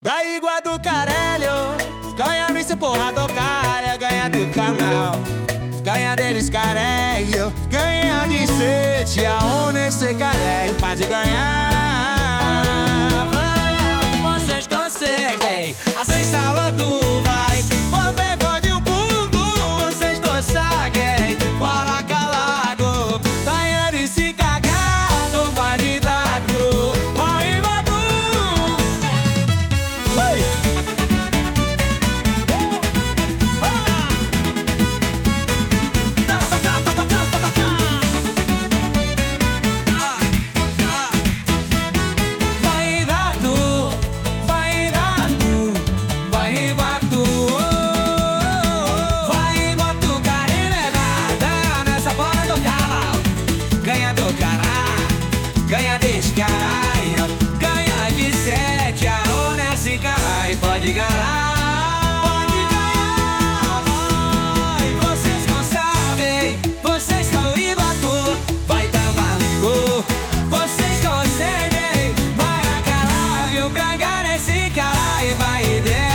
Da Igua do Carelho, ganha vice porra do cara, ganha do canal, ganha deles carelho, ganha de sete, aonde esse carelho pode ganhar. Vocês conseguem, assim salando vai, você pode um pulo, vocês conseguem, bora calado, ganha de se cagar, não vai de dado. Ganha desse caralho, ganha de sete, aonde esse caralho pode ganhar, pode ganhar, vai. Vocês não sabem, vocês estão indo, vai dar maluco. Vocês conseguem, vai a caralho, ganhar esse caralho, vai ideia.